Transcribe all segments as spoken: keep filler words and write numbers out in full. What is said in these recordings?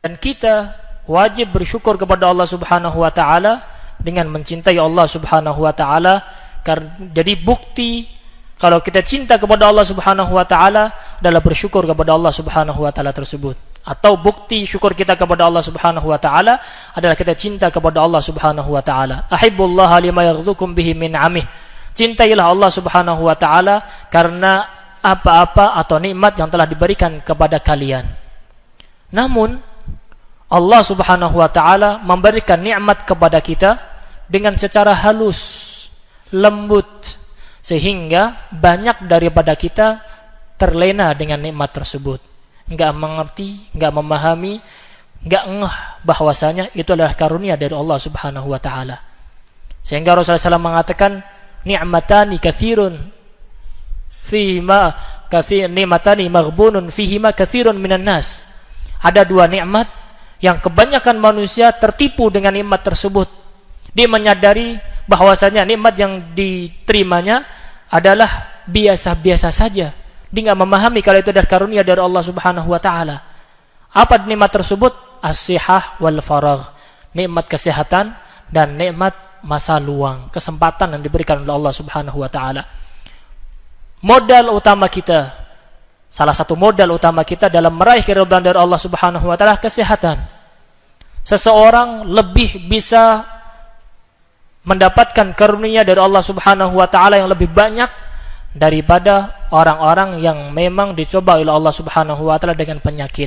Dan kita wajib bersyukur kepada Allah Subhanahu wa taala dengan mencintai Allah Subhanahu wa taala. Jadi bukti kalau kita cinta kepada Allah Subhanahu wa taala adalah bersyukur kepada Allah Subhanahu wa taala tersebut. Atau bukti syukur kita kepada Allah Subhanahu wa taala adalah kita cinta kepada Allah Subhanahu wa taala. Ahibbullaha lima yaghdukum bihi min amih. Cintailah Allah Subhanahu wa taala karena apa-apa atau nikmat yang telah diberikan kepada kalian. Namun Allah Subhanahu wa taala memberikan nikmat kepada kita dengan secara halus, lembut, sehingga banyak daripada kita terlena dengan nikmat tersebut, enggak mengerti, enggak memahami, enggak ngeh bahwasanya itu adalah karunia dari Allah Subhanahu wa taala. Sehingga Rasulullah shallallahu alaihi wasallam mengatakan, ni'matani katsirun fihima katsir ni'matani maghbunun fihima katsirun minan nas. Ada dua nikmat yang kebanyakan manusia tertipu dengan nikmat tersebut. Dia menyadari bahwasanya nikmat yang diterimanya adalah biasa-biasa saja. Dia enggak memahami kalau itu adalah karunia dari Allah Subhanahu wa taala. Apa nikmat tersebut? As-sihah wal faragh. Nikmat kesehatan dan nikmat masa luang, kesempatan yang diberikan oleh Allah Subhanahu wa taala. Modal utama kita, salah satu modal utama kita dalam meraih keridhaan dari Allah Subhanahu wa taala kesehatan. Seseorang lebih bisa mendapatkan karunia dari Allah Subhanahu wa taala yang lebih banyak daripada orang-orang yang memang dicoba oleh Allah Subhanahu wa taala dengan penyakit.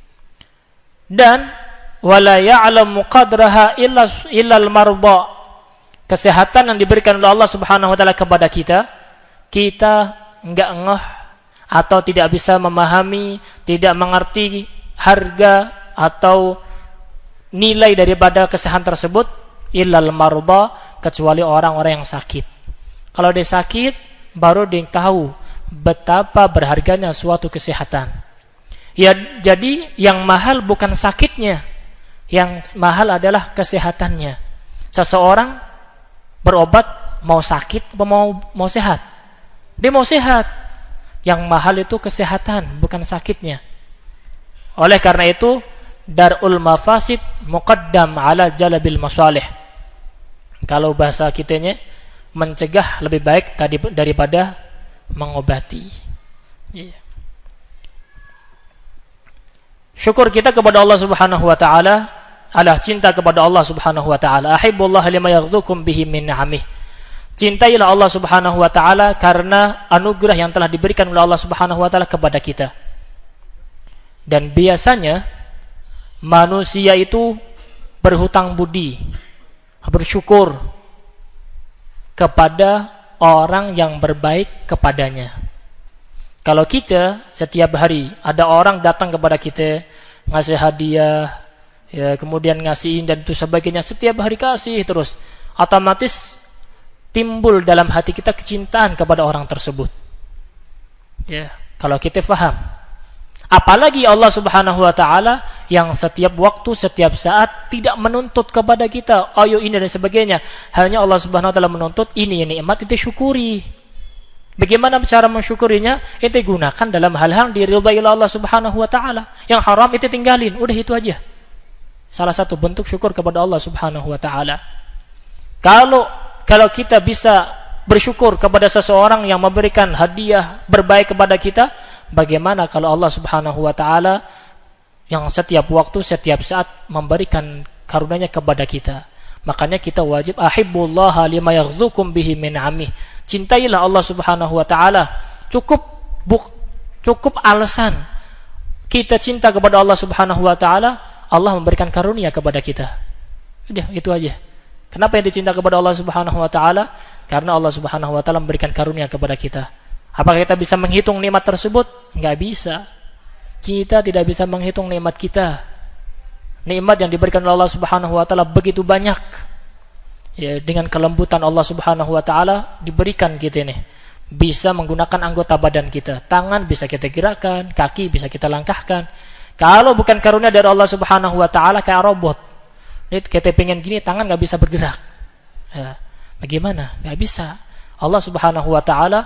Dan wala ya'lamu qadraha illa illal marda. Kesehatan yang diberikan oleh Allah Subhanahu wa taala kepada kita, kita enggak ngeh atau tidak bisa memahami, tidak mengerti harga atau nilai daripada kesehatan tersebut illal marda, kecuali orang-orang yang sakit. Kalau dia sakit, baru dia tahu betapa berharganya suatu kesehatan. Ya, jadi yang mahal bukan sakitnya, yang mahal adalah kesehatannya. Seseorang berobat mau sakit atau mau mau sehat? Dia mau sehat. Yang mahal itu kesehatan, bukan sakitnya. Oleh karena itu, darul mafasid muqaddam ala jalabil masalih. Kalau bahasa kitanya, mencegah lebih baik tadi daripada mengobati. Yeah. Syukur kita kepada Allah Subhanahu wa taala adalah cinta kepada Allah Subhanahu wa taala. Ahibbullah lima yaghdukum bihi min ni'amih. Cintailah Allah Subhanahu wa taala karena anugerah yang telah diberikan oleh Allah Subhanahu wa taala kepada kita. Dan biasanya manusia itu berhutang budi, bersyukur kepada orang yang berbaik kepadanya. Kalau kita setiap hari ada orang datang kepada kita ngasih hadiah, ya, kemudian ngasihin dan itu sebagainya, setiap hari kasih terus, otomatis timbul dalam hati kita kecintaan kepada orang tersebut. Ya, kalau kita faham. Apalagi Allah Subhanahu wa taala yang setiap waktu, setiap saat tidak menuntut kepada kita, ayo ini dan sebagainya. Hanya Allah Subhanahu wa taala menuntut ini nikmat itu syukuri. Bagaimana cara mensyukurinya? Itu gunakan dalam hal-hal diridhai oleh Allah Subhanahu wa taala. Yang haram itu tinggalin, udah itu aja. Salah satu bentuk syukur kepada Allah Subhanahu wa taala. Kalau kalau kita bisa bersyukur kepada seseorang yang memberikan hadiah berbaik kepada kita, bagaimana kalau Allah Subhanahu wa taala yang setiap waktu, setiap saat memberikan karunia-Nya kepada kita? Makanya kita wajib ahibbullaha lima yaghdukum bihi min amih. Cintailah Allah Subhanahu wa taala. Cukup buk, cukup alasan kita cinta kepada Allah Subhanahu wa taala, Allah memberikan karunia kepada kita. Udah, itu aja. Kenapa yang dicinta kepada Allah Subhanahu wa taala? Karena Allah Subhanahu wa taala memberikan karunia kepada kita. Apakah kita bisa menghitung nikmat tersebut? Enggak bisa. Kita tidak bisa menghitung nikmat kita. Nikmat yang diberikan oleh Allah Subhanahu wa taala begitu banyak. Ya, dengan kelembutan Allah Subhanahu wa taala diberikan kita nih. Bisa menggunakan anggota badan kita. Tangan bisa kita gerakkan, kaki bisa kita langkahkan. Kalau bukan karunia dari Allah Subhanahu wa taala kayak robot. Ini kita pengen gini, tangan enggak bisa bergerak. Ya, bagaimana? Enggak bisa. Allah Subhanahu wa taala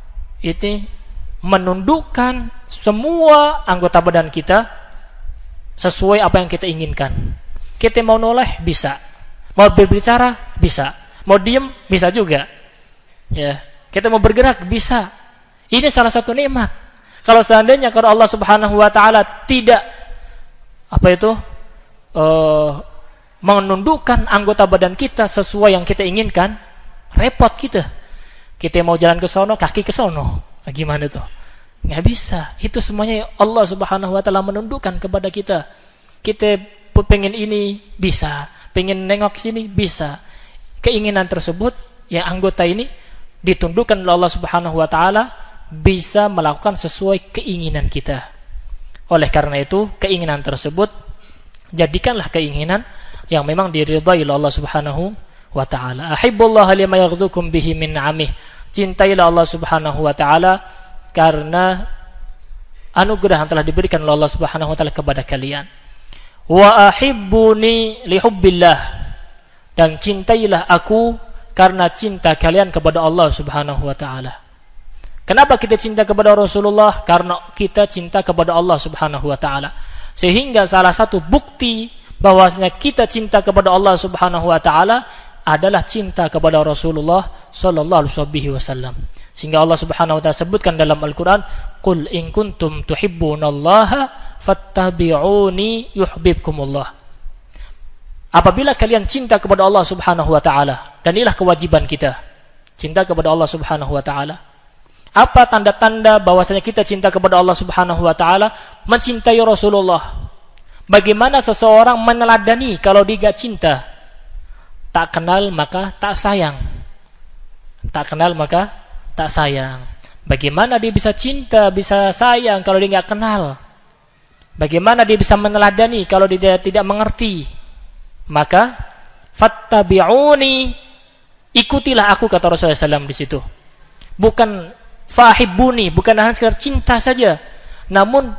itu menundukkan semua anggota badan kita sesuai apa yang kita inginkan. Kita mau noleh bisa, mau berbicara bisa, mau diem bisa juga. Ya, kita mau bergerak bisa. Ini salah satu nikmat. Kalau seandainya kalau Allah Subhanahu wa taala tidak apa itu uh, menundukkan anggota badan kita sesuai yang kita inginkan, repot kita. Kita mau jalan ke sono, kaki ke sono. Nah, gimana tuh? Nggak bisa. Itu semuanya Allah Subhanahu wa taala menundukkan kepada kita. Kita pengen ini bisa, pengen nengok sini bisa. Keinginan tersebut yang anggota ini ditundukkan oleh Allah Subhanahu wa taala bisa melakukan sesuai keinginan kita. Oleh karena itu, keinginan tersebut jadikanlah keinginan yang memang diridhai oleh Allah Subhanahu wa taala. Ahibbullaha lima yaghdukum bihi min 'amih. Cintailah Allah Subhanahu wa taala karena anugerah yang telah diberikan oleh Allah Subhanahu wa taala kepada kalian. Wa ahibbuni li hubbillah. Dan cintailah aku karena cinta kalian kepada Allah Subhanahu wa taala. Kenapa kita cinta kepada Rasulullah? Karena kita cinta kepada Allah Subhanahu wa taala. Sehingga salah satu bukti bahwasanya kita cinta kepada Allah Subhanahu wa taala adalah cinta kepada Rasulullah sallallahu alaihi wasallam. Sehingga Allah Subhanahu wa taala sebutkan dalam Al-Qur'an, "Qul in kuntum tuhibbunallaha fattabi'uni yuhibbukumullah." Apabila kalian cinta kepada Allah Subhanahu wa taala, dan inilah kewajiban kita, cinta kepada Allah Subhanahu wa taala. Apa tanda-tanda bahwasanya kita cinta kepada Allah Subhanahu wa taala? Mencintai Rasulullah. Bagaimana seseorang meneladani kalau dia gak cinta? Tak kenal maka tak sayang. Tak kenal maka tak sayang. Bagaimana dia bisa cinta, bisa sayang kalau dia gak kenal? Bagaimana dia bisa meneladani kalau dia tidak mengerti? Maka fattabi'uni, ikutilah aku, kata Rasulullah shallallahu alaihi wasallam di situ. Bukan fahibbuni, bukan hanya sekedar cinta saja, namun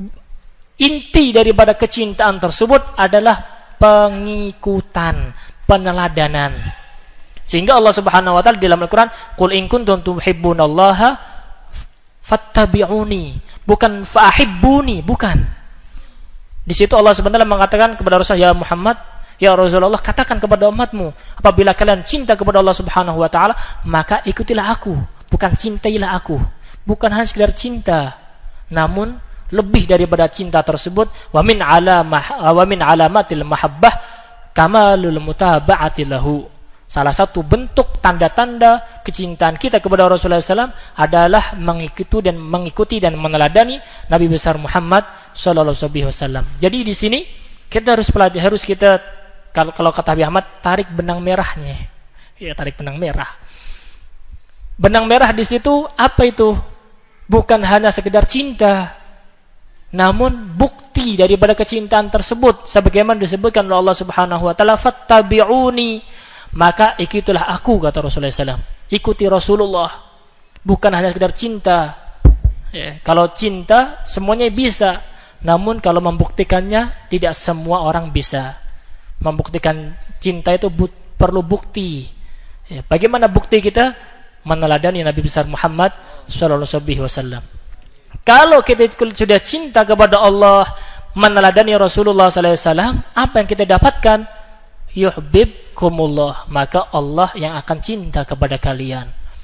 inti daripada kecintaan tersebut adalah pengikutan, peneladanan. Sehingga Allah Subhanahu wa taala di dalam Al-Qur'an, "Qul in kuntum tuhibbunallaha fattabi'uni." Bukan fahibbuni, bukan. Di situ Allah Subhanahu wa taala mengatakan kepada Rasulullah, "Ya Muhammad, ya Rasulullah, katakan kepada umatmu, apabila kalian cinta kepada Allah Subhanahu wa taala, maka ikutilah aku, bukan cintailah aku." Bukan hanya sekedar cinta, namun lebih daripada cinta tersebut, wa min alamah wa min alamatil mahabbah kamalul mutaba'ati lahu. Salah satu bentuk tanda-tanda kecintaan kita kepada Rasulullah shallallahu alaihi wasallam adalah mengikuti dan mengikuti dan meneladani Nabi besar Muhammad sallallahu alaihi wasallam. Jadi di sini kita harus pelajari, harus kita, kalau kalau kata Habib Ahmad, tarik benang merahnya. Ya, tarik benang merah. Benang merah di situ apa itu? Bukan hanya sekedar cinta, namun bukti daripada kecintaan tersebut sebagaimana disebutkan oleh Allah Subhanahu wa taala, fattabi'uni, maka ikutilah aku, kata Rasulullah shallallahu alaihi wasallam. Ikuti Rasulullah, bukan hanya sekedar cinta. Ya, kalau cinta semuanya bisa, namun kalau membuktikannya tidak semua orang bisa. Membuktikan cinta itu but, perlu bukti. Ya, bagaimana bukti kita? Meneladani Nabi besar Muhammad sallallahu alaihi wasallam. Kalau kita sudah cinta kepada Allah, meneladani Rasulullah sallallahu alaihi wasallam, apa yang kita dapatkan? Yuhibbukumullah, maka Allah yang akan cinta kepada kalian.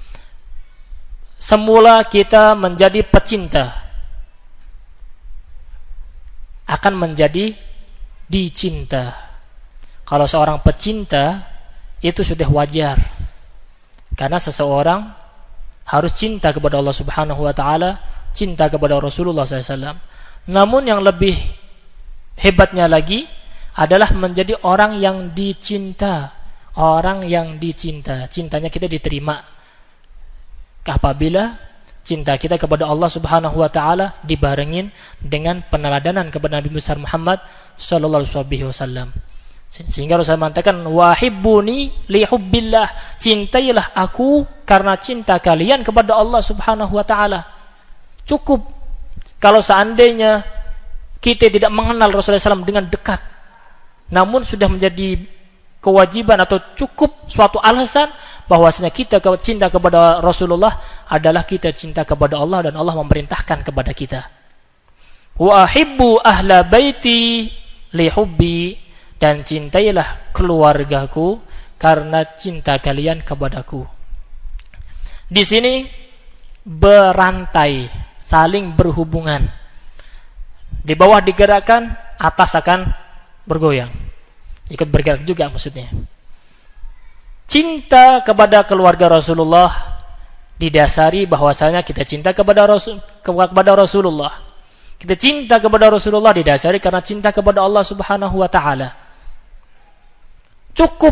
Semula kita menjadi pecinta, akan menjadi dicinta. Kalau seorang pecinta, itu sudah wajar, karena seseorang harus cinta kepada Allah Subhanahu wa taala, cinta kepada Rasulullah sallallahu alaihi wasallam. Namun yang lebih hebatnya lagi adalah menjadi orang yang dicinta. Orang yang dicinta, cintanya kita diterima apabila cinta kita kepada Allah Subhanahu wa taala dibarengin dengan peneladanan kepada Nabi besar Muhammad sallallahu alaihi wasallam. Sehingga Rasulullah mengatakan, "Wahibbuni li hubbillah." Cintailah aku karena cinta kalian kepada Allah Subhanahu wa taala. Cukup kalau seandainya kita tidak mengenal Rasulullah shallallahu alaihi wasallam dengan dekat, namun sudah menjadi kewajiban atau cukup suatu alasan bahwasanya kita cinta kepada Rasulullah adalah kita cinta kepada Allah dan Allah memerintahkan kepada kita. Wa ahibbu ahla baiti li hubbi, dan cintailah keluargaku karena cinta kalian kepadaku. Di sini berantai, saling berhubungan. Di bawah digerakkan, atas akan bergoyang. Ikut bergerak juga maksudnya. Cinta kepada keluarga Rasulullah didasari bahwasanya kita cinta kepada Rasul, kepada Rasulullah. Kita cinta kepada Rasulullah didasari karena cinta kepada Allah Subhanahu wa taala. Cukup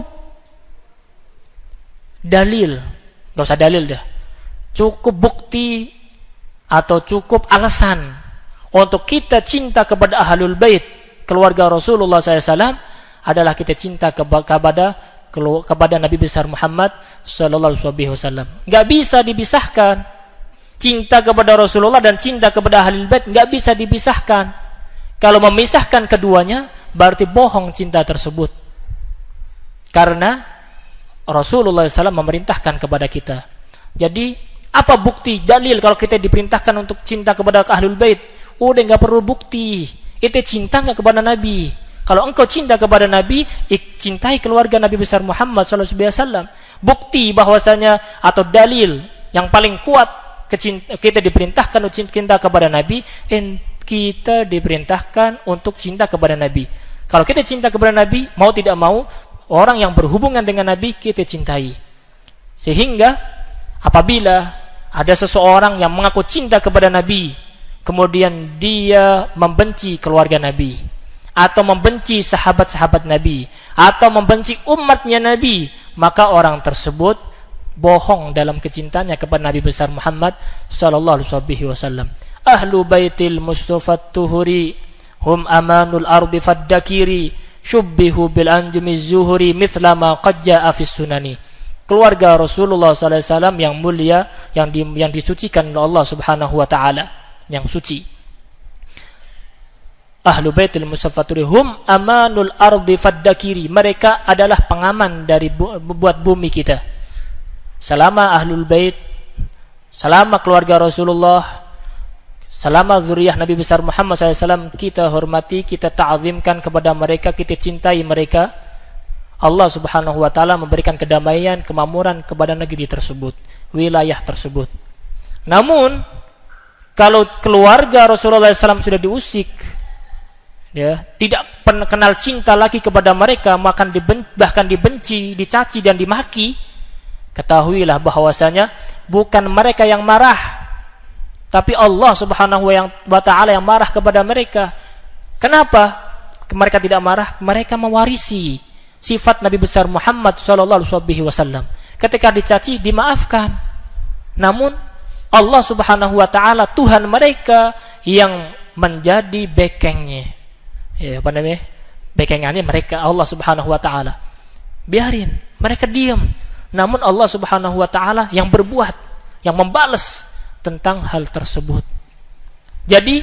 dalil, enggak usah dalil dah. Cukup bukti atau cukup alasan untuk kita cinta kepada Ahlul Bait, keluarga Rasulullah sallallahu alaihi wasallam, adalah kita cinta kepada kepada Nabi besar Muhammad sallallahu alaihi wasallam. Enggak bisa dipisahkan. Cinta kepada Rasulullah dan cinta kepada Ahlul Bait enggak bisa dipisahkan. Kalau memisahkan keduanya, berarti bohong cinta tersebut. Karena Rasulullah sallallahu alaihi wasallam memerintahkan kepada kita. Jadi, apa bukti, dalil kalau kita diperintahkan untuk cinta kepada Ahlul Bait? Udah enggak perlu bukti. Itu cinta enggak kepada Nabi. Kalau engkau cinta kepada Nabi, cintai keluarga Nabi besar Muhammad sallallahu alaihi wasallam. Bukti bahwasanya atau dalil yang paling kuat kita diperintahkan untuk cinta kepada Nabi, dan kita diperintahkan untuk cinta kepada Nabi. Kalau kita cinta kepada Nabi, mau tidak mau, orang yang berhubungan dengan Nabi kita cintai. Sehingga apabila ada seseorang yang mengaku cinta kepada Nabi, kemudian dia membenci keluarga Nabi, atau membenci sahabat-sahabat Nabi, atau membenci umatnya Nabi, maka orang tersebut bohong dalam kecintaannya kepada Nabi besar Muhammad sallallahu alaihi wasallam. Ahlu baitil Mustafa tuhuri hum amanul ardi faddakiri syubbihu bil anjumi zuhuri mithla ma qad jaa fis sunani. Keluarga Rasulullah sallallahu alaihi wasallam yang mulia, yang di, yang disucikan oleh Allah Subhanahu wa taala, yang suci. Ahlu baitil Mustafa tuhuri hum amanul ardi faddakiri, mereka adalah pengaman dari bu, buat bumi kita. Selama Ahlul Bait, selama keluarga Rasulullah, selama zuriyah Nabi besar Muhammad sallallahu alaihi wasallam, kita hormati, kita ta'zimkan kepada mereka, kita cintai mereka. Allah Subhanahu wa taala memberikan kedamaian, kemakmuran kepada negeri tersebut, wilayah tersebut. Namun kalau keluarga Rasulullah sallallahu alaihi wasallam sudah diusik, ya, tidak pernah kenal cinta lagi kepada mereka, bahkan dibenci, bahkan dibenci, dicaci dan dimaki, ketahuilah bahwasanya bukan mereka yang marah, tapi Allah Subhanahu wa taala yang marah kepada mereka. Kenapa mereka tidak marah? Mereka mewarisi sifat Nabi besar Muhammad sallallahu alaihi wasallam. Ketika dicaci dimaafkan. Namun Allah Subhanahu wa taala Tuhan mereka yang menjadi bekengnya. Ya, apa namanya? Bekengannya mereka, Allah Subhanahu wa taala. Biarin mereka diam. Namun Allah Subhanahu wa taala yang berbuat, yang membalas tentang hal tersebut. Jadi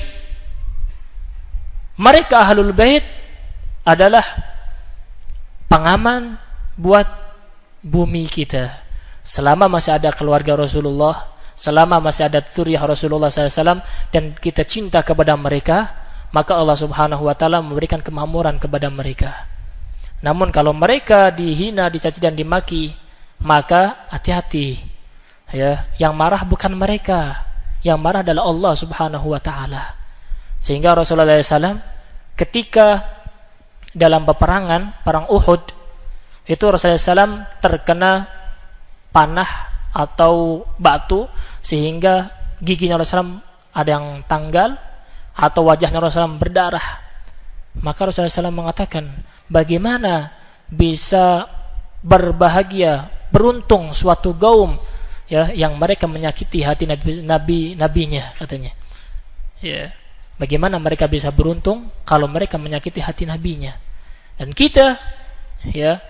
mereka Ahlul Bait adalah pengaman buat bumi kita. Selama masih ada keluarga Rasulullah, selama masih ada zuriyah Rasulullah sallallahu alaihi wasallam, dan kita cinta kepada mereka, maka Allah Subhanahu wa taala memberikan kemakmuran kepada mereka. Namun kalau mereka dihina, dicaci dan dimaki, maka hati-hati, ya, yang marah bukan mereka, yang marah adalah Allah Subhanahu wa taala. Sehingga Rasulullah sallallahu alaihi wasallam ketika dalam peperangan perang Uhud itu Rasulullah sallallahu alaihi wasallam terkena panah atau batu sehingga giginya Rasulullah sallallahu alaihi wasallam ada yang tanggal atau wajahnya Rasulullah sallallahu alaihi wasallam berdarah. Maka Rasulullah sallallahu alaihi wasallam mengatakan, bagaimana bisa berbahagia, beruntung suatu kaum, ya, yang mereka menyakiti hati nabi, nabi nabinya, katanya. Ya, bagaimana mereka bisa beruntung kalau mereka menyakiti hati nabinya? Dan kita, ya,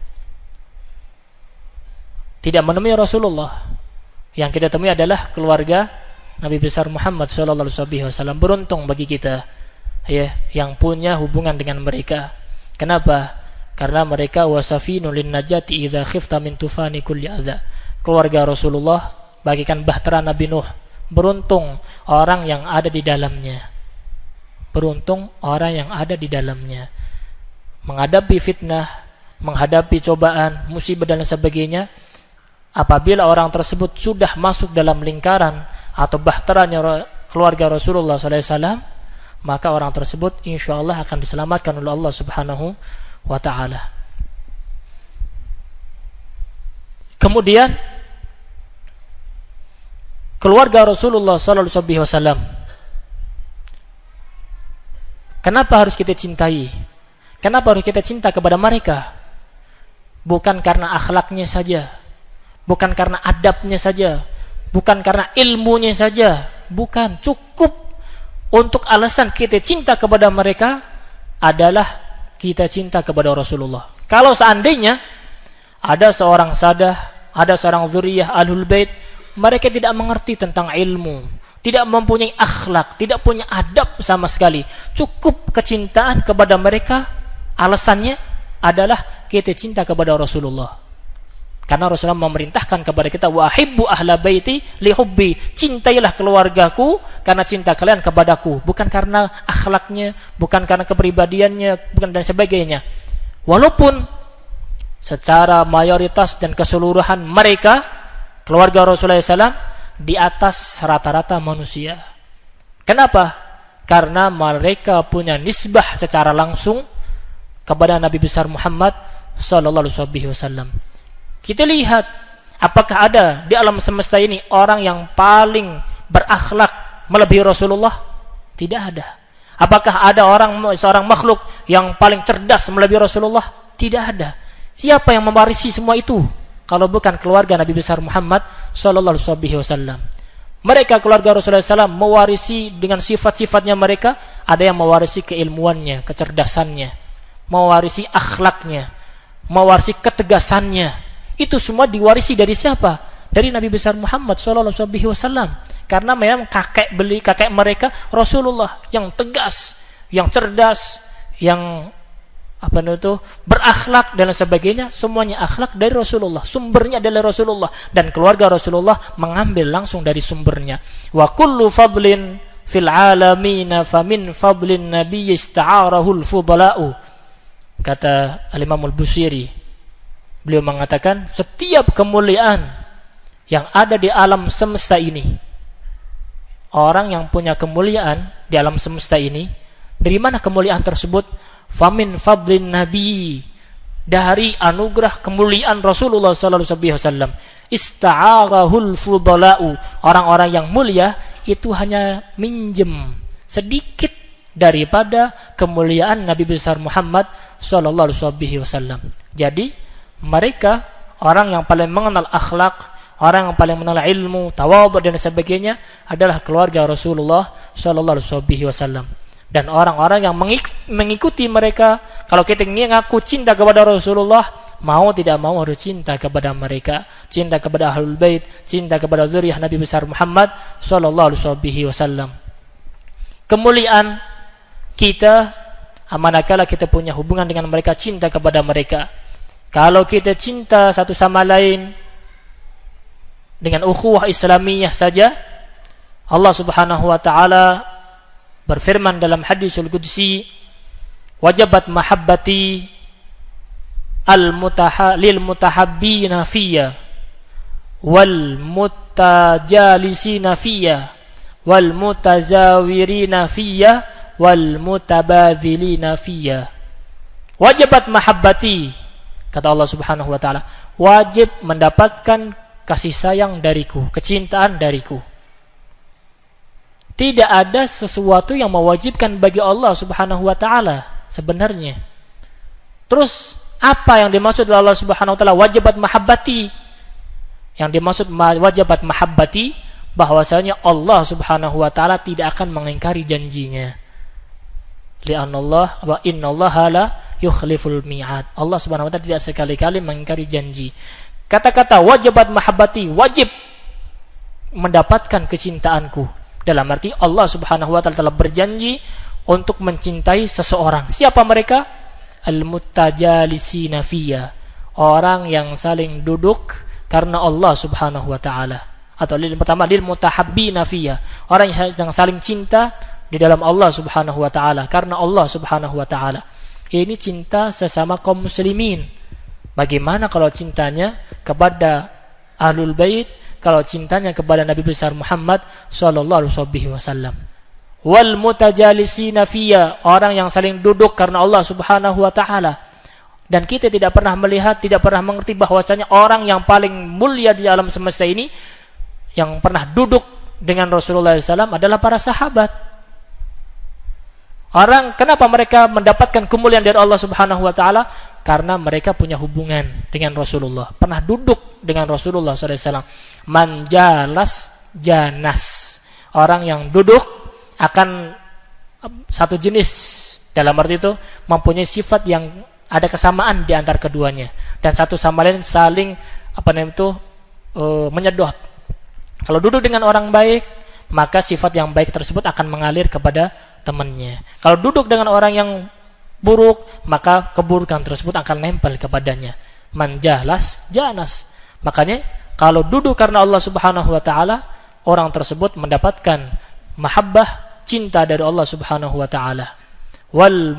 tidak menemui Rasulullah. Yang kita temui adalah keluarga Nabi besar Muhammad sallallahu alaihi wasallam. Beruntung bagi kita, ya, yang punya hubungan dengan mereka. Kenapa? Karena mereka wasafinul linnajati idza khifta min tufani kulli adza. Keluarga Rasulullah bagikan bahtera Nabi Nuh. Beruntung orang yang ada di dalamnya. beruntung orang yang ada di dalamnya. Menghadapi fitnah, menghadapi cobaan, musibah dan sebagainya, apabila orang tersebut sudah masuk dalam lingkaran atau bahteranya keluarga Rasulullah sallallahu alaihi wasallam, maka orang tersebut insyaallah akan diselamatkan oleh Allah Subhanahu wa taala. Kemudian keluarga Rasulullah sallallahu alaihi wasallam, kenapa harus kita cintai? Kenapa harus kita cinta kepada mereka? Bukan karena akhlaknya saja, bukan karena adabnya saja, bukan karena ilmunya saja, bukan. Cukup untuk alasan kita cinta kepada mereka adalah kita cinta kepada Rasulullah. Kalau seandainya ada seorang sadah, ada seorang zuriyah Ahlul Bait, mereka tidak mengerti tentang ilmu, tidak mempunyai akhlak, tidak punya adab sama sekali, cukup kecintaan kepada mereka, alasannya adalah kita cinta kepada Rasulullah. Karena Rasulullah memerintahkan kepada kita, wa ahibbu ahla baiti li hubbi, cintailah keluargaku karena cinta kalian kepadaku, bukan karena akhlaknya, bukan karena kepribadiannya, bukan dan sebagainya. Walaupun secara mayoritas dan keseluruhan mereka keluarga Rasulullah sallallahu alaihi wasallam di atas rata-rata manusia. Kenapa? Karena mereka punya nisbah secara langsung kepada Nabi besar Muhammad sallallahu alaihi wasallam. Kita lihat, apakah ada di alam semesta ini orang yang paling berakhlak melebihi Rasulullah? Tidak ada. Apakah ada orang, seorang makhluk yang paling cerdas melebihi Rasulullah? Tidak ada. Siapa yang mewarisi semua itu kalau bukan keluarga Nabi besar Muhammad sallallahu alaihi wasallam? Mereka keluarga Rasulullah sallallahu alaihi wasallam mewarisi dengan sifat-sifatnya mereka. Ada yang mewarisi keilmuannya, kecerdasannya, mewarisi akhlaknya, mewarisi ketegasannya. Itu semua diwarisi dari siapa? Dari Nabi besar Muhammad sallallahu alaihi wasallam. Karena memang kakek beli kakek mereka Rasulullah yang tegas, yang cerdas, yang apa itu berakhlak dan sebagainya, semuanya akhlak dari Rasulullah. Sumbernya adalah Rasulullah dan keluarga Rasulullah mengambil langsung dari sumbernya. Wa kullu fadlin fil alamin fa min fadlin nabiy ista'arahu al-fudala'u. Kata Al-Imam Al-Busiri, beliau mengatakan setiap kemuliaan yang ada di alam semesta ini, orang yang punya kemuliaan di alam semesta ini, dari mana kemuliaan tersebut? Famin fadlin nabi, dari anugerah kemuliaan Rasulullah sallallahu alaihi wasallam. Ista'arahul fudala'u, orang-orang yang mulia itu hanya minjem sedikit daripada kemuliaan Nabi besar Muhammad sallallahu alaihi wasallam. Jadi mereka orang yang paling mengenal akhlak, orang yang paling mengenal ilmu, tawadhu dan sebagainya adalah keluarga Rasulullah sallallahu alaihi wasallam. Dan orang-orang yang mengikuti mereka, kalau kita mengaku cinta kepada Rasulullah, mau tidak mau harus cinta kepada mereka, cinta kepada Ahlul Bait, cinta kepada zuriyah Nabi besar Muhammad sallallahu alaihi wasallam. Kemuliaan kita manakala kita punya hubungan dengan mereka, cinta kepada mereka. Kalau kita cinta satu sama lain dengan ukhuwah Islamiyah saja, Allah Subhanahu wa taala berfirman dalam hadisul qudsi, wajabat mahabbati al-mutaha lil mutahabbina fiyya wal mutajalisina fiyya wal mutazawirina fiyya wal mutabadzilina fiyya. Wajabat mahabbati, kata Allah Subhanahu wa taala, wajib mendapatkan kasih sayang dariku, kecintaan dariku. Tidak ada sesuatu yang mewajibkan bagi Allah Subhanahu wa taala sebenarnya. Terus apa yang dimaksud oleh Allah Subhanahu wa taala wajibat mahabbati? Yang dimaksud wajibat mahabbati bahwasanya Allah Subhanahu wa taala tidak akan mengingkari janjinya. Li'anna Allah wa innallaha la yukhliful mi'ad. Allah Subhanahu wa taala tidak sekali-kali mengingkari janji. Kata-kata wajibat mahabbati, wajib mendapatkan kecintaanku. Dalam arti Allah Subhanahu wa taala telah berjanji untuk mencintai seseorang. Siapa mereka? Al-muttajalisina fiyya, orang yang saling duduk karena Allah Subhanahu wa taala. Atau lil pertama lil mutahabbina fiyya, orang yang saling cinta di dalam Allah Subhanahu wa taala, karena Allah Subhanahu wa taala. Ini cinta sesama kaum muslimin. Bagaimana kalau cintanya kepada Ahlul Bait, kalau cintanya kepada Nabi besar Muhammad sallallahu alaihi wasallam. Wal mutajalisina fiyya, orang yang saling duduk karena Allah Subhanahu wa taala. Dan kita tidak pernah melihat, tidak pernah mengerti bahwasanya orang yang paling mulia di alam semesta ini yang pernah duduk dengan Rasulullah sallallahu alaihi wasallam adalah para sahabat. Orang, kenapa mereka mendapatkan kemuliaan dari Allah Subhanahu wa taala? Karena mereka punya hubungan dengan Rasulullah, pernah duduk dengan Rasulullah sallallahu alaihi wasallam. Manjalas janas, orang yang duduk akan satu jenis, dalam arti itu mempunyai sifat yang ada kesamaan di antara keduanya, dan satu sama lain saling apa namanya itu e, menyedot. Kalau duduk dengan orang baik, maka sifat yang baik tersebut akan mengalir kepada temannya. Kalau duduk dengan orang yang buruk, maka keburukan tersebut akan nempel kepadanya. Manjalas janas. Makanya kalau duduk karena Allah Subhanahu wa taala, orang tersebut mendapatkan mahabbah, cinta dari Allah Subhanahu wa taala. Wal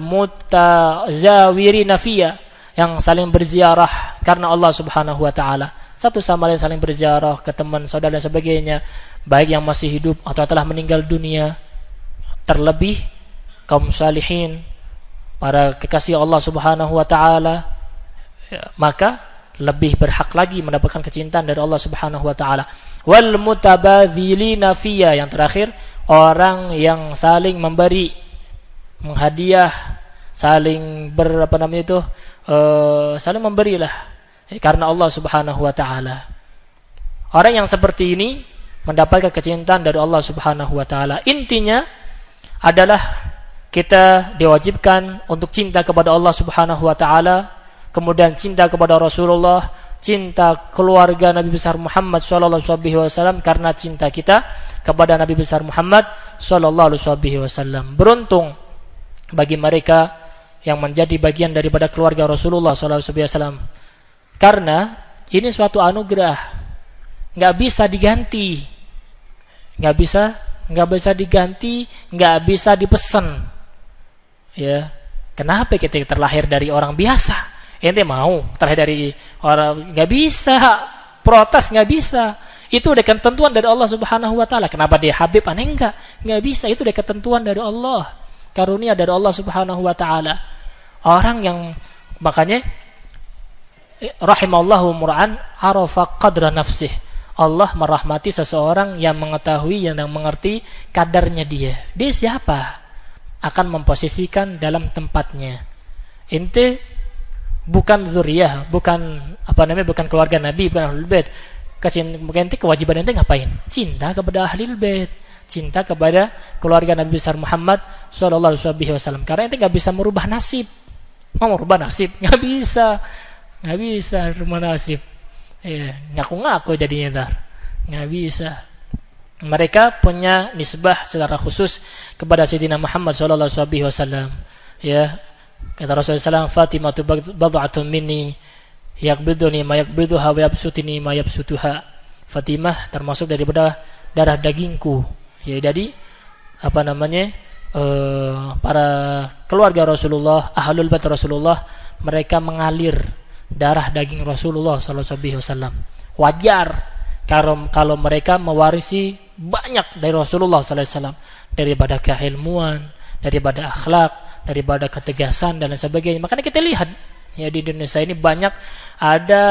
mutazawirina fiyya, yang saling berziarah karena Allah Subhanahu wa taala. Satu sama lain saling berziarah ke teman, saudara dan sebagainya, baik yang masih hidup atau telah meninggal dunia. Terlebih kaum salihin, para kekasih Allah Subhanahu wa taala, ya, maka lebih berhak lagi mendapatkan kecintaan dari Allah Subhanahu wa taala. Wal mutabadzilina fiyya, yang terakhir orang yang saling memberi, menghadiah, saling ber apa namanya itu uh, saling memberilah ya, karena Allah Subhanahu wa taala. Orang yang seperti ini mendapatkan kecintaan dari Allah Subhanahu wa taala. Intinya adalah kita diwajibkan untuk cinta kepada Allah Subhanahu wa taala, kemudian cinta kepada Rasulullah, cinta keluarga Nabi besar Muhammad sallallahu alaihi wasallam, karena cinta kita kepada Nabi besar Muhammad sallallahu alaihi wasallam. Beruntung bagi mereka yang menjadi bagian daripada keluarga Rasulullah sallallahu alaihi wasallam, karena ini suatu anugerah, nggak bisa diganti, nggak bisa nggak bisa diganti, nggak bisa dipesan. Ya, kenapa kita terlahir dari orang biasa? Ente mau terlahir dari orang, nggak bisa, protes nggak bisa. Itu udah ketentuan dari Allah Subhanahu wa taala. Kenapa dia Habib aneh enggak? Nggak bisa, itu udah ketentuan dari Allah, karunia dari Allah Subhanahu wa taala. Orang yang makanya rahimallahu mur'an arafa qadra nafsih. Allah merahmati seseorang yang mengetahui, yang mengerti kadarnya dia. Dia siapa? Akan memposisikan dalam tempatnya. Ente bukan zuriyah, bukan apa namanya, bukan keluarga Nabi, bukan Ahlul Bait. Ente kewajiban ente ngapain? Cinta kepada Ahlul Bait, cinta kepada keluarga Nabi besar Muhammad sallallahu alaihi wasallam. Karena ente enggak bisa merubah nasib. Mau merubah nasib? Enggak bisa. Enggak bisa merubah nasib. Ya, ngaku-ngaku jadinya ntar. Nggak bisa. Mereka punya nisbah secara khusus kepada Sayyidina Muhammad sallallahu alaihi wasallam. Ya, kata Rasulullah sallallahu alaihi wasallam, Fatimah bad'atun minni yaqbiduni ma yaqbiduha wa yabsutuni ma yabsutuha. Fatimah termasuk daripada darah dagingku. Ya, jadi apa namanya? Uh, para keluarga Rasulullah, ahlul bait Rasulullah, mereka mengalir darah daging Rasulullah sallallahu alaihi wasallam. Wajar kalau kalau mereka mewarisi banyak dari Rasulullah sallallahu alaihi wasallam, daripada keilmuan, daripada akhlak, daripada ketegasan dan lain sebagainya. Makanya kita lihat ya di Indonesia ini banyak ada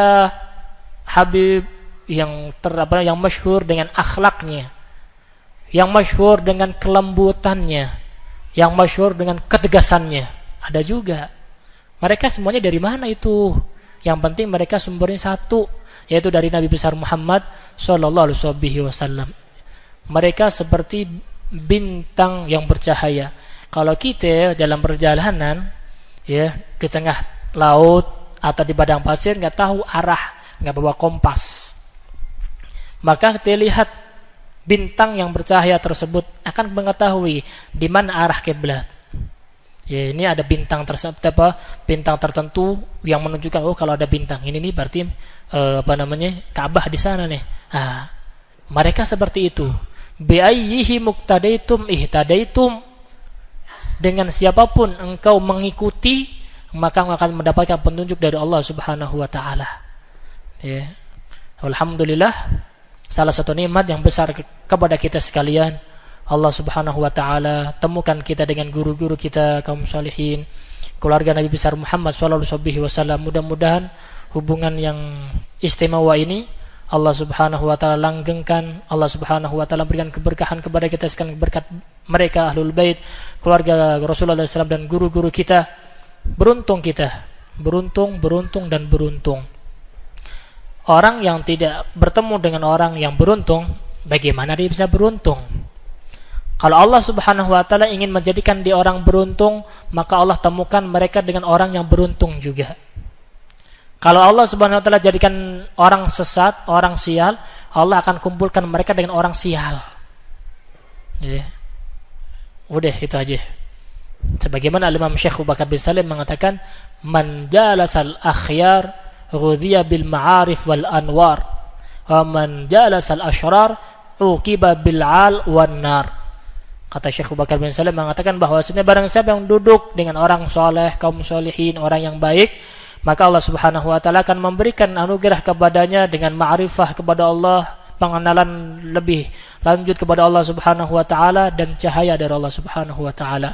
habib yang ter, apa, yang masyhur dengan akhlaknya, yang masyhur dengan kelembutannya, yang masyhur dengan ketegasannya. Ada juga. Mereka semuanya dari mana itu? Yang penting mereka sumbernya satu, yaitu dari Nabi besar Muhammad sallallahu alaihi wasallam. Mereka seperti bintang yang bercahaya. Kalau kita dalam perjalanan ya di tengah laut atau di padang pasir, nggak tahu arah, nggak bawa kompas, maka kita lihat bintang yang bercahaya tersebut akan mengetahui di mana arah kiblat. Ya, ini ada bintang tersebut, apa bintang tertentu yang menunjukkan, oh kalau ada bintang ini nih berarti eh, apa namanya Ka'bah di sana nih. Nah, mereka seperti itu. Bi ayyihi muqtadaitum ihtadaitum. dengan siapapun engkau mengikuti, maka engkau akan mendapatkan petunjuk dari Allah Subhanahu wa taala. Ya. Alhamdulillah, salah satu nikmat yang besar ke- kepada kita sekalian, Allah Subhanahu wa taala temukan kita dengan guru-guru kita kaum salihin, keluarga Nabi besar Muhammad sallallahu alaihi wasallam. Mudah-mudahan hubungan yang istimewa ini Allah Subhanahu wa taala langgengkan, Allah Subhanahu wa taala berikan keberkahan kepada kita sekalian, berkat mereka Ahlul Bait, keluarga Rasulullah sallallahu alaihi wasallam dan guru-guru kita. Beruntung kita, beruntung, beruntung dan beruntung. Orang yang tidak bertemu dengan orang yang beruntung, bagaimana dia bisa beruntung? Kalau Allah Subhanahu wa taala ingin menjadikan dia orang beruntung, maka Allah temukan mereka dengan orang yang beruntung juga. Kalau Allah Subhanahu wa taala jadikan orang sesat, orang sial, Allah akan kumpulkan mereka dengan orang sial. Ya. Udah itu aja. Sebagaimana Imam Syekh Abu Bakar bin Salim mengatakan, "Man jalasal akhyar ghudhiya bil ma'arif wal anwar, wa man jalasal asyrar uqiba bil al wan nar." Kata Syekh Abu Bakar bin Salim mengatakan bahwasanya barang siapa yang duduk dengan orang soleh, kaum solihin, orang yang baik, maka Allah Subhanahu wa taala akan memberikan anugerah kepadanya dengan ma'rifah kepada Allah, pengenalan lebih lanjut kepada Allah Subhanahu wa taala dan cahaya dari Allah Subhanahu wa taala.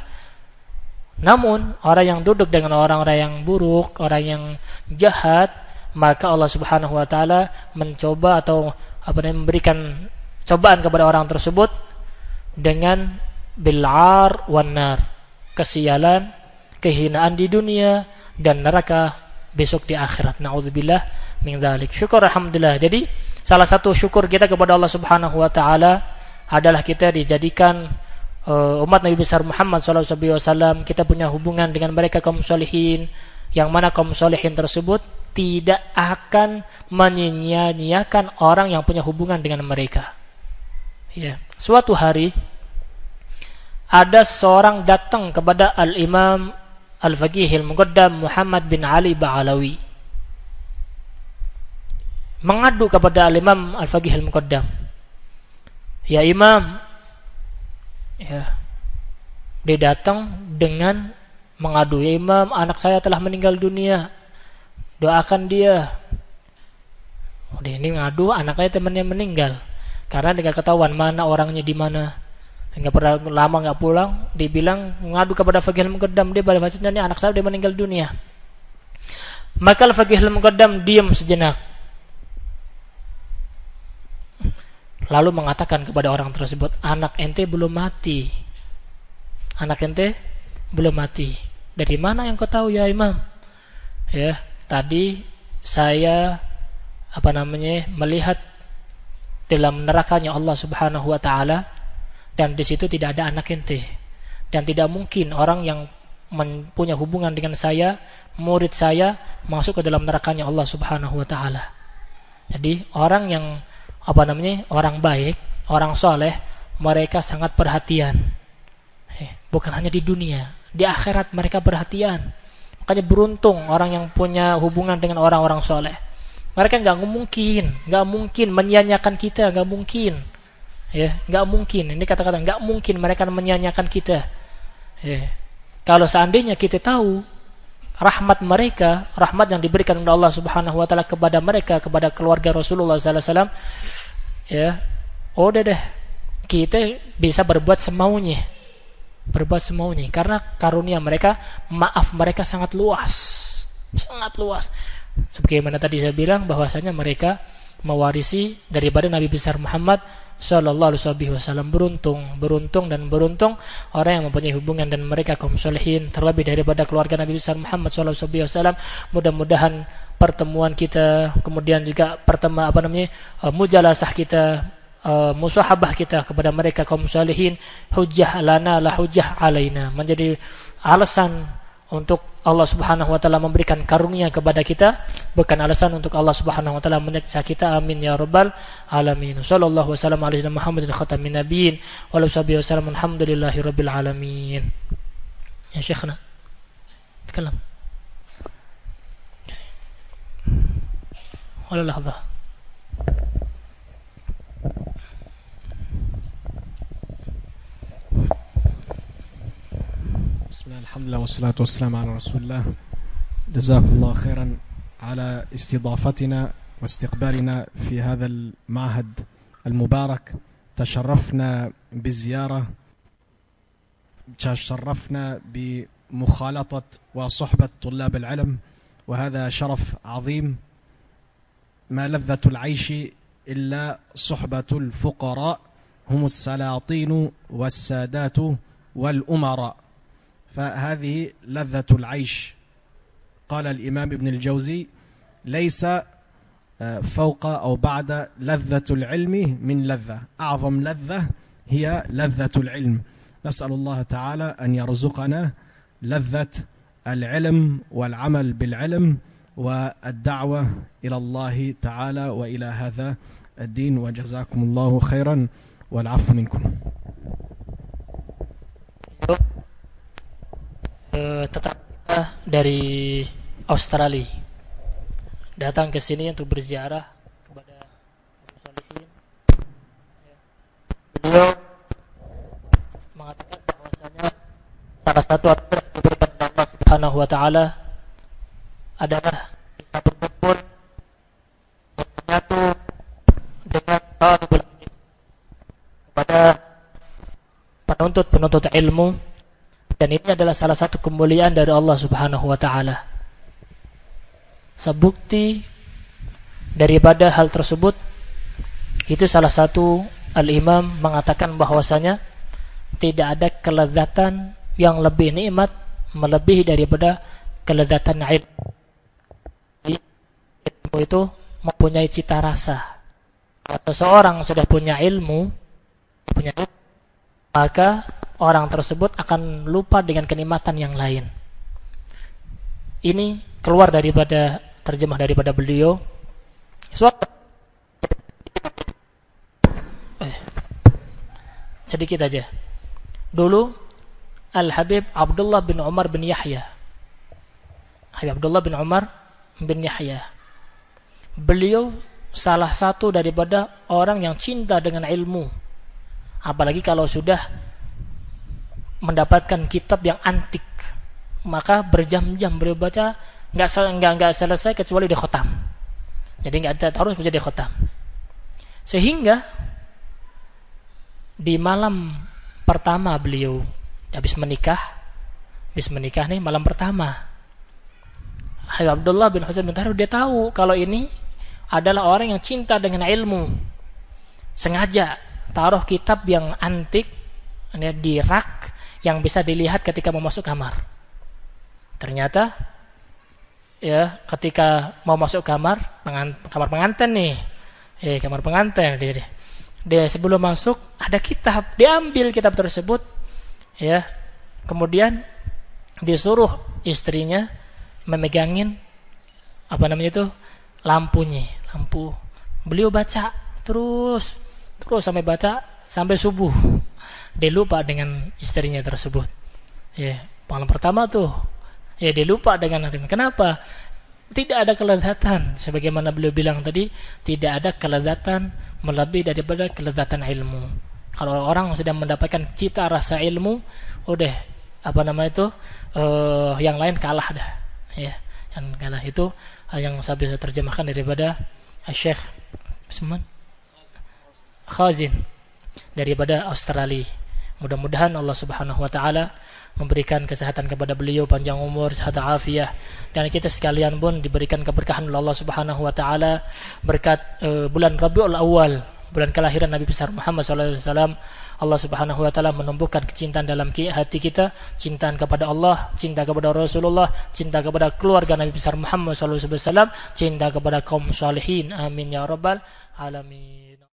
Namun orang yang duduk dengan orang-orang yang buruk, orang yang jahat, maka Allah Subhanahu wa taala mencoba atau apa namanya memberikan cobaan kepada orang tersebut dengan bil'ar wan nar, kesialan, kehinaan di dunia dan neraka besok di akhirat. Nauzubillah min dzalik. Syukur alhamdulillah. Jadi salah satu syukur kita kepada Allah Subhanahu wa taala adalah kita dijadikan uh, umat Nabi besar Muhammad sallallahu alaihi wasallam. Kita punya hubungan dengan mereka kaum solihin, yang mana kaum solihin tersebut tidak akan menyia-nyiakan orang yang punya hubungan dengan mereka. Ya, suatu hari ada seorang datang kepada Al-Imam Al-Faqih Al-Muqaddam Muhammad bin Ali Ba'alawi, mengadu kepada Al-Imam Al-Faqih Al-Muqaddam, "Ya Imam," ya, dia datang dengan mengadu, "Ya Imam, anak saya telah meninggal dunia, doakan dia." Oh, dia ini ngadu anaknya temannya meninggal, karena dia ketahuan mana orangnya di mana, nggak pernah lama nggak pulang, dibilang ngadu kepada Faqih Al-Muqaddam, dia pada maksudnya ini anak saya dia meninggal dunia. Maka Faqih Al-Muqaddam diam sejenak, lalu mengatakan kepada orang tersebut, "Anak ente belum mati, anak ente belum mati. Dari mana yang kau tahu ya Imam?" "Ya, tadi saya apa namanya melihat dalam nerakanya Allah Subhanahu wa taala, dan di situ tidak ada anak ente, dan tidak mungkin orang yang punya hubungan dengan saya, murid saya, masuk ke dalam nerakanya Allah Subhanahu wa taala." Jadi orang yang apa namanya orang baik, orang soleh, mereka sangat perhatian. Bukan hanya di dunia, di akhirat mereka perhatian. Makanya beruntung orang yang punya hubungan dengan orang-orang soleh. Mereka nggak mungkin, nggak mungkin menyia-nyiakan kita, nggak mungkin. Ya, nggak mungkin. Ini kata-kata nggak mungkin mereka menyia-nyiakan kita. Ya. Kalau seandainya kita tahu rahmat mereka, rahmat yang diberikan oleh Allah Subhanahu wa taala kepada mereka, kepada keluarga Rasulullah sallallahu alaihi wasallam, ya, udah deh, kita bisa berbuat semaunya. Berbuat semaunya karena karunia mereka, maaf mereka sangat luas. Sangat luas. Sebagaimana tadi saya bilang bahwasanya mereka mewarisi daripada Nabi besar Muhammad sallallahu alaihi wasallam. Beruntung, beruntung dan beruntung orang yang mempunyai hubungan dan mereka kaum solehin, terlebih daripada keluarga Nabi besar Muhammad sallallahu alaihi wasallam. Mudah-mudahan pertemuan kita, kemudian juga pertemuan apa namanya uh, mujalasah kita, uh, musahabah kita kepada mereka kaum solehin, hujjah lana la hujjah alaina, menjadi alasan untuk Allah Subhanahu wa taala memberikan karunia kepada kita, bukan alasan untuk Allah Subhanahu wa taala menyiksa kita. Amin ya rabbal alamin. Sallallahu wasallam ala sayyidina Muhammadin khatamin nabiyyin wa ala sahbihi wasallam. Alhamdulillahi rabbil alamin. Ya Syekhna, takalam. Wala lahza. بسم الله الحمد لله والصلاة والسلام على رسول الله. جزاكم الله خيرا على استضافتنا واستقبالنا في هذا المعهد المبارك. تشرفنا بالزيارة، تشرفنا بمخالطة وصحبة طلاب العلم، وهذا شرف عظيم. ما لذة العيش إلا صحبة الفقراء، هم السلاطين والسادات والأمراء، فهذه لذة العيش. قال الإمام ابن الجوزي: ليس فوق أو بعد لذة العلم من لذة، أعظم لذة هي لذة العلم. نسأل الله تعالى أن يرزقنا لذة العلم والعمل بالعلم والدعوة إلى الله تعالى وإلى هذا الدين، وجزاكم الله خيرا والعفو منكم. Tetangga dari Australia datang ke sini untuk berziarah kepada Abu Salihin. Beliau mengatakan bahwasanya salah satu anugerah yang diberikan oleh Allah Subhanahu wa taala adalah bisa berkumpul dan menyatu dengan talibul ilm, kepada penuntut-penuntut ilmu, dan ini adalah salah satu kemuliaan dari Allah Subhanahu wa taala. Sebukti daripada hal tersebut, itu salah satu al-imam mengatakan bahwasanya tidak ada kelezatan yang lebih nikmat melebihi daripada kelezatan ilmu. Ilmu itu mempunyai cita rasa. Kalau seseorang sudah punya ilmu, punya ilmu, maka orang tersebut akan lupa dengan kenikmatan yang lain. Ini keluar daripada terjemah daripada beliau. Suatu eh, sedikit aja. Dulu Al-Habib Abdullah bin Umar bin Yahya, Habib Abdullah bin Umar bin Yahya, beliau salah satu daripada orang yang cinta dengan ilmu. Apalagi kalau sudah mendapatkan kitab yang antik, maka berjam-jam beliau baca, nggak nggak nggak selesai kecuali di khotam. Jadi nggak ada harus menjadi khotam. Sehingga di malam pertama beliau habis menikah, habis menikah nih malam pertama, Habib Abdullah bin Husain bin Tahir dia tahu kalau ini adalah orang yang cinta dengan ilmu. Sengaja taruh kitab yang antik di rak yang bisa dilihat ketika mau masuk kamar. Ternyata ya ketika mau masuk kamar, pengant- kamar pengantin nih, eh kamar pengantin dia, dia sebelum masuk ada kitab, diambil kitab tersebut, ya kemudian disuruh istrinya memegangin apa namanya itu lampunya, lampu. Beliau baca terus, terus sampai baca sampai subuh. Dia lupa dengan istrinya tersebut. Ya, malam pertama tuh, ya dia lupa dengan harinya. Kenapa? Tidak ada kelezatan. Sebagaimana beliau bilang tadi, tidak ada kelezatan melebihi daripada kelezatan ilmu. Kalau orang sudah mendapatkan cita rasa ilmu, udah apa namanya itu, uh, yang lain kalah dah. Ya, yang kalah itu yang saya bisa terjemahkan daripada Syekh Bismillah Khazin daripada Australia. Mudah-mudahan Allah Subhanahu wa taala memberikan kesehatan kepada beliau, panjang umur, sehat afiah, dan kita sekalian pun diberikan keberkahan oleh Allah Subhanahu wa taala berkat uh, bulan Rabiul Awal, bulan kelahiran Nabi besar Muhammad sallallahu alaihi wasallam. Allah Subhanahu wa taala menumbuhkan kecintaan dalam hati kita, cintaan kepada Allah, cinta kepada Rasulullah, cinta kepada keluarga Nabi besar Muhammad sallallahu alaihi wasallam, cinta kepada kaum salihin. Amin ya rabbal alamin.